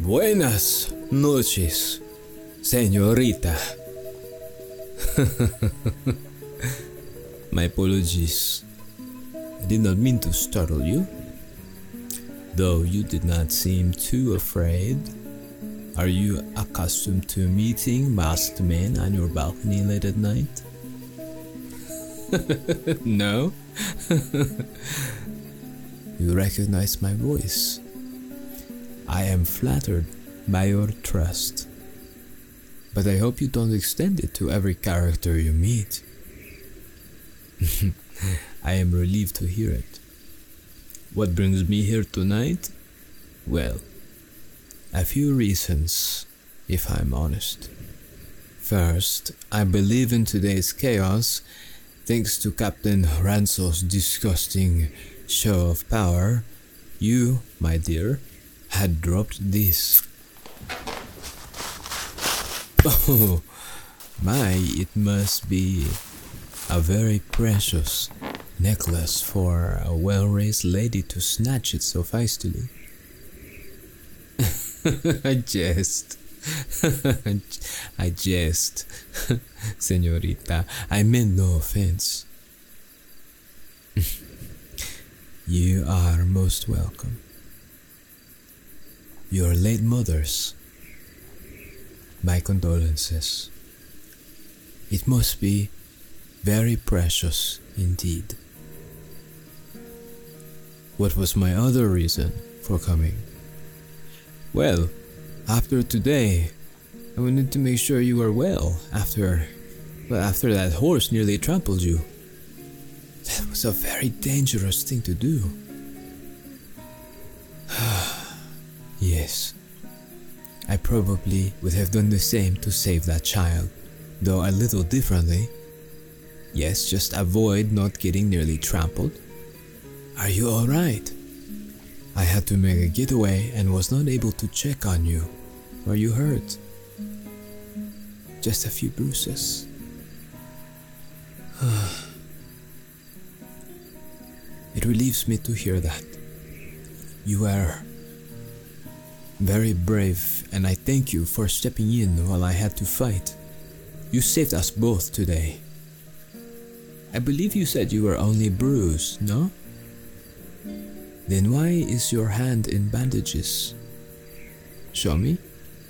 Buenas noches, señorita. My apologies. I did not mean to startle you, though you did not seem too afraid. Are you accustomed to meeting masked men on your balcony late at night? No? You recognize my voice. I am flattered by your trust, but I hope you don't extend it to every character you meet. I am relieved to hear it. What brings me here tonight? Well, a few reasons, if I'm honest. First, I believe in today's chaos, thanks to Captain Ranso's disgusting show of power. You, my dear, had dropped this. Oh my, it must be a very precious necklace for a well-raised lady to snatch it so hastily. I jest. I jest. Señorita, I meant no offense. You are most welcome. Your late mother's. My condolences. It must be very precious indeed. What was my other reason for coming? Well, after today, I wanted to make sure you were well after that horse nearly trampled you. That was a very dangerous thing to do. Yes, I probably would have done the same to save that child, though a little differently. Yes, just avoid not getting nearly trampled. Are you alright? I had to make a getaway and was not able to check on you. Were you hurt? Just a few bruises. It relieves me to hear that. You were very brave, and I thank you for stepping in while I had to fight. You saved us both today. I believe you said you were only bruised, no? Then why is your hand in bandages? Show me.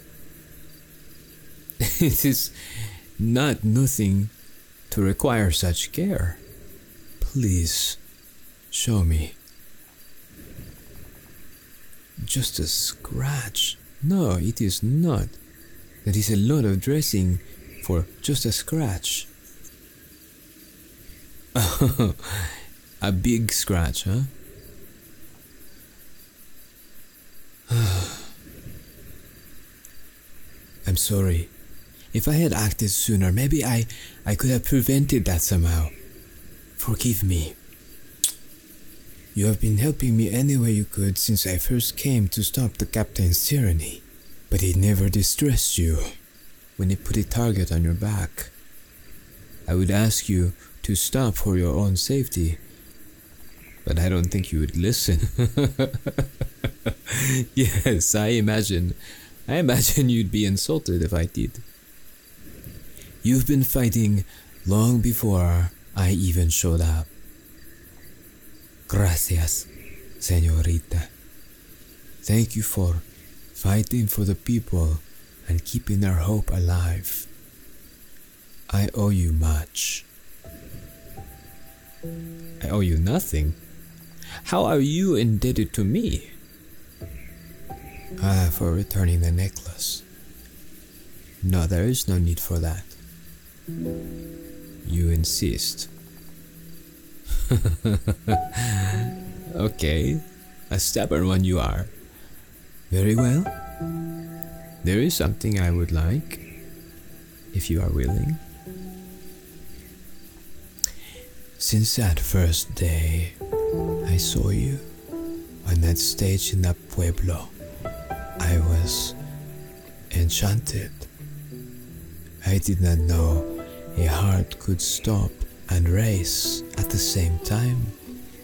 It is not nothing to require such care. Please, show me. Just a scratch. No, it is not. That is a lot of dressing for just a scratch. A big scratch, huh? I'm sorry. If I had acted sooner, maybe I could have prevented that somehow. Forgive me. You have been helping me any way you could since I first came to stop the captain's tyranny, but it never distressed you when he put a target on your back. I would ask you to stop for your own safety, but I don't think you would listen. Yes, I imagine you'd be insulted if I did. You've been fighting long before I even showed up. Gracias, señorita. Thank you for fighting for the people and keeping our hope alive. I owe you much. I owe you nothing. How are you indebted to me? For returning the necklace. No, there is no need for that. You insist. Okay, a stubborn one you are. Very well. There is something I would like, if you are willing. Since that first day I saw you on that stage in that pueblo, I was enchanted. I did not know a heart could stop and race at the same time.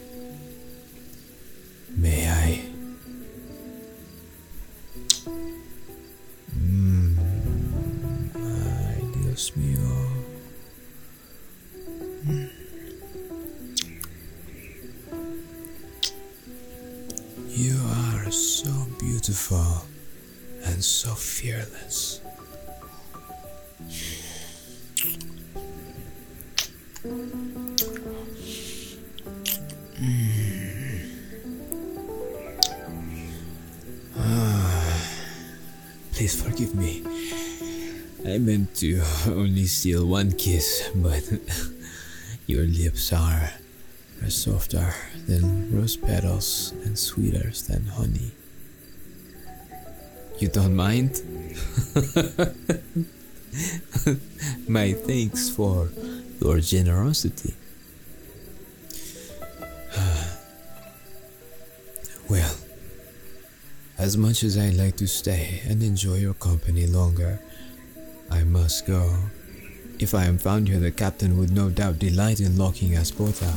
May I Dios mío. You are so beautiful and so fearless. Please forgive me. I meant to only steal one kiss, but your lips are softer than rose petals and sweeter than honey. You don't mind? My thanks for your generosity. Well, as much as I'd like to stay and enjoy your company longer, I must go. If I am found here, the captain would no doubt delight in locking us both up.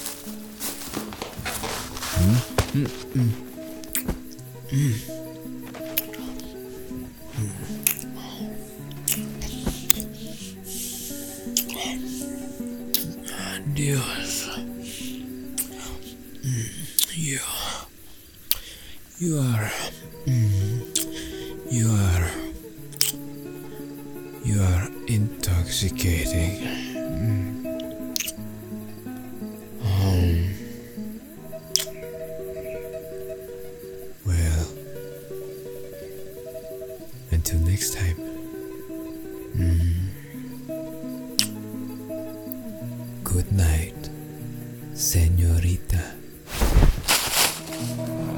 Dios. You are intoxicating. Well, until next time. Good night, señorita.